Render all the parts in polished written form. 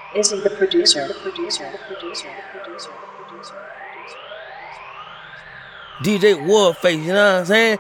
Is he the producer? The producer. The producer. The producer. The producer. DJ Warface, you know what I'm saying?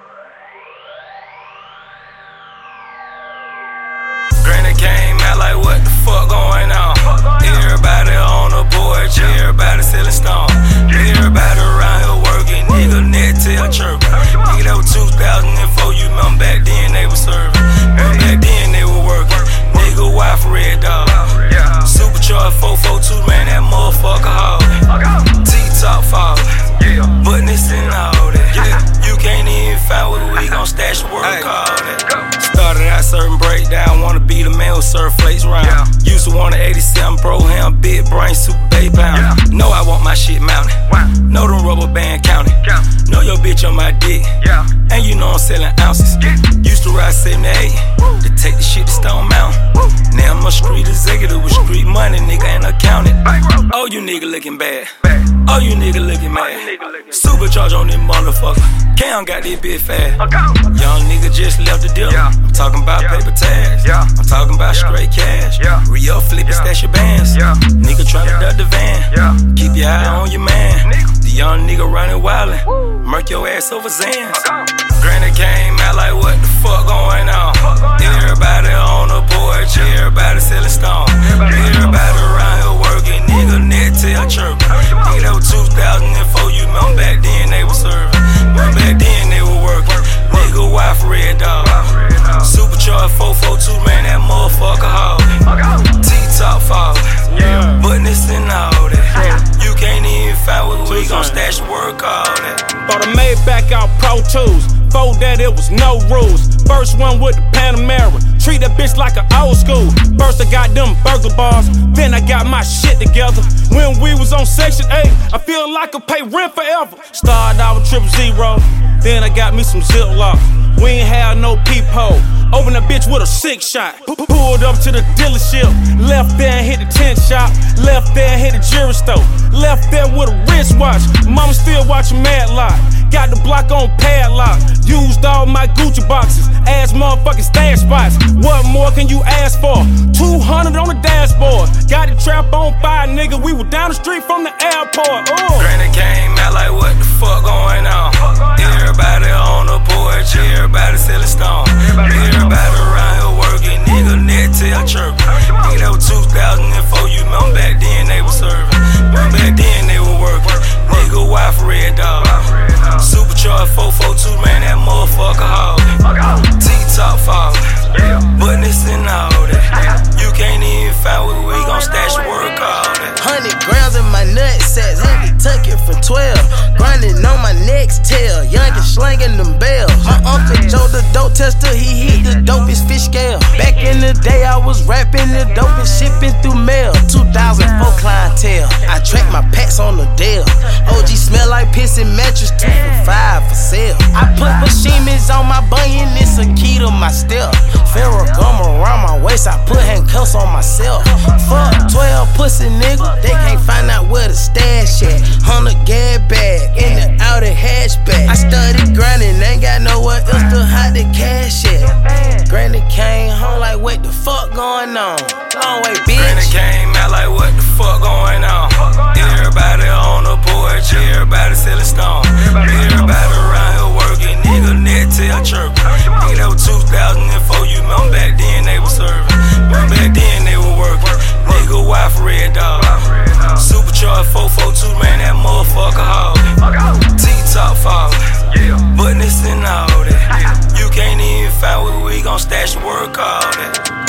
Granny came out like, what the fuck going on? Everybody on the porch, everybody selling stone. Everybody around here working, nigga net tail chirping. Nigga, that was 2004, you remember back then they was serving. Remember back then they were working. Nigga, wife red dog. Supercharged 442, man, that motherfucker hard. T-top fall. Button this and all that. You can't even find what we gon' stash the work all that. Started out serving breakdown, wanna be the man who serve flakes round. Used to want an 87 Pro Ham, big brain, super bay pound. Know I want my shit mounted. Know them rubber band counting. Know your bitch on my dick. And you know I'm selling ounces. Used to ride 78 to take the shit to Stone Mountain. Now I'm a street executive with street money, nigga ain't accounted. Oh, you nigga looking bad. Oh, you nigga looking mad. Supercharge on this motherfucker. Cam got this bitch fast. Young nigga just left the deal. I'm talking about paper tags. I'm talking about straight cash. Rio flip and stash your bands. Nigga tryna duck the van. Keep your eye on your man. The young nigga running wildin'. Murk your ass over Zans. Granny came out like, what the fuck going on? Everybody on the porch, everybody selling stone. Everybody around here working, nigga net tail chirping. Nigga, that was 2004, you remember back then they was serving. Remember back then they were working. Nigga, wife red dog. Supercharged 442, man, that motherfucker hard. T-top fall. Button this and all that. You can't even find what we gon' stash the work all that. Bought a Maybach out Pro Tools. Before that it was no rules. First one with the Panamera. Treat that bitch like an old school. First I got them burglar bars, then I got my shit together. When we was on Section 8, I feel like I pay rent forever. Started out with 000, then I got me some Ziploc. We ain't had no peephole. Open that bitch with a 6-shot. Pulled up to the dealership. Left there and hit the tent shop. Left there and hit the jewelry store. Left there with a wristwatch. Mama still watching Madlock. Got the block on padlock. Used all my Gucci boxes. Ass motherfucking stash spots. What more can you ask for? 200 on the dashboard. Got the trap on fire, nigga. We were down the street from the airport. Granny came out like, what the fuck going on? Everybody on the porch, everybody selling stone. Everybody around here working, nigga net tail chirping. Nigga, that was 2004, you remember back then they was serving. Remember back then they were working. Nigga, wife red dog. Supercharged 442, man, that motherfucker hard. T-top fall. Button this and all that. You can't even find what we gon' stash the work all that. 100 grams in my nutsacks, had to tuck it for 12. Grinding on my next tail, youngin' slanging them bells. My uncle Joe the dope tester, he hit the dopest fish scale. Back in the day I was rapping the dopest, shipping through mail. 2004 clientele, I track my packs on the Dell. OG smell like piss and mattress, 2 for 5 for sale. I put Bashimis on my bunion, it's a key to my step. Ferragamo around my waist, I put handcuffs on myself. Fuck 12 pussy nigga, they can't find out where the stash at. 100 gas bag in the Audi hatchback. I started grinding, ain't got nowhere else to hide the cash at. Granny came home like, what the fuck going on? Long way, bitch. Granny came out like, what the fuck going on? Everybody on the porch, everybody selling stone. Everybody around here working, nigga net tail chirping. Nigga, that was 2004, you remember back then they was serving. Remember back then they were working. Nigga, wife red dog. Supercharged 442, man, that motherfucker hard. T-top fall. Button this and all that. You can't even find what we gon' stash the work all that.